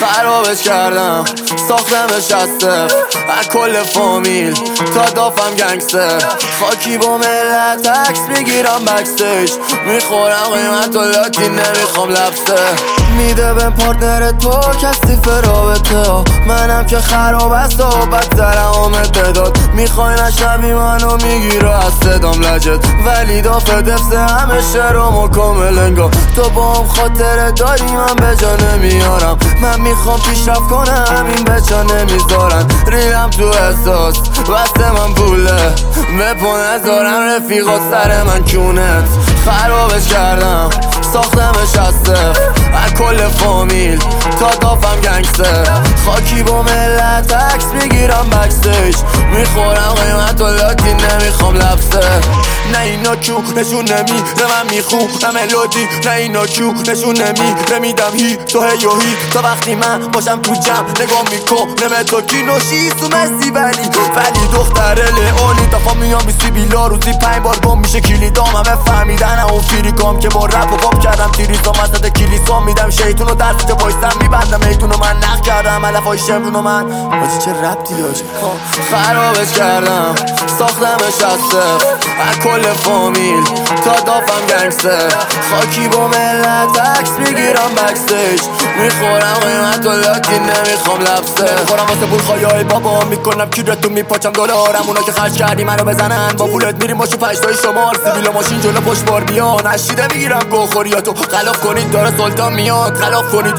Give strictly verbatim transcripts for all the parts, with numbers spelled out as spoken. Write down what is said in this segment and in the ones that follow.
خرابش کردم ساختمش از صفر از کل فامیل تا دافم گنگستر خاکی با ملت عکس میگیرم بکستیج میخورم قیمت و لاتی نمیخوام لبسه میده به پارتنر تو کسی فرابطه ها منم که خراب است و بدترم آمد بداد میخوای نشنوی منو میگیره از صدام لجت ولی دافه دفته همه شرم و کامل انگار تو با هم خاطره داری من به جا نمیارم من میخوام پیشرفت کنم همین بچه نمیذارن ریدم تو احساس واسه من پوله بپو نذارم رفیقات سر من کونت خرابش کردم ساختمش از صفر از کل فامیل تا دافم گنگستر خاکی با ملت عکس میگیرم بکستیج میخورم قیمت و لاتی نمیخوام لبسه نه اینا کیو نشون نمیده من میخونم ملودی نه اینا کیو نشون نمیده میدم هی تو هی و هی تا وقتی من باشم تو جمع نگاه میکنم تو کی نوشی تو مسی ولی ولی دختر لئونی دفعه میام بیسی بیلا روزی پنج بار گم میشه کلیدام همه فهمیدن اون فریکام که با رپ و پاپ کردم تیریزام وسط کلیسام میدم شیطون و درس که وایستم میبندم ایتونو من نخ کردم علفای شمرونو من باجی چه ربطی داشت خرابش کردم ساختمش از صفر از کل فامیل تا دافم گنگستر خاکی با ملت عکس میگیرم بکستیج میخورم قیمت و لاتی نمیخوام لبسه خورم واسه پول خواهی بابا میکنم کیرتو میپاچم دلارم اونا که خرج کردی منو بزنن با پولت میریم باشو پشتای شمار سیبیل و ماشین جلو پشت بار بیان نشیده میگیرم گوخوریاتو خلاف کنید داره سلطان میاد خلاف کنید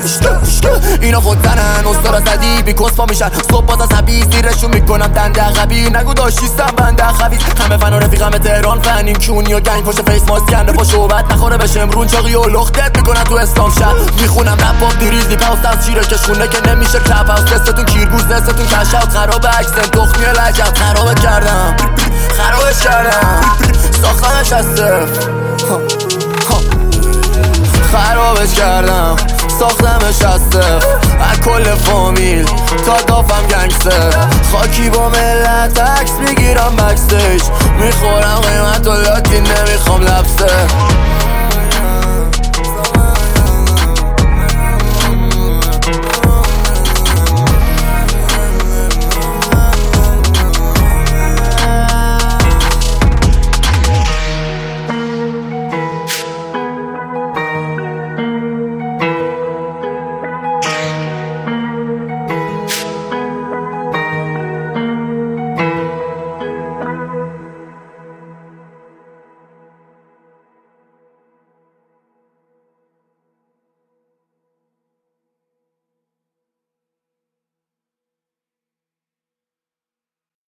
اینا خودتنن استارا زدی بی کسپا میشن صبح باز از حبیز دیرشون میکنم دنده عقبی نگو داشتیستم بنده خبیز همه فن و رفیقم تهران فنین کونی و گنگ پشت فیس ماست کنده پا شوبت نخوره به شمرون چاقی و لختت میکنن تو اسلام شهر میخونم رپ هم دیریزی پاست از چیره کشونه که نمیشه کلپ هاوس دستتون کیرگوز دستتون کشاوت خراب اکسن تخمی لجت خرابت کردم خرابش کردم ساختمش از صفر خرابش کردم ساختمش از صفر از کل فامیل تا دافم گنگستر خاکی با ملت عکس میگیرم بکستیج میخورم قیمت و لاتی نمیخوام لبسه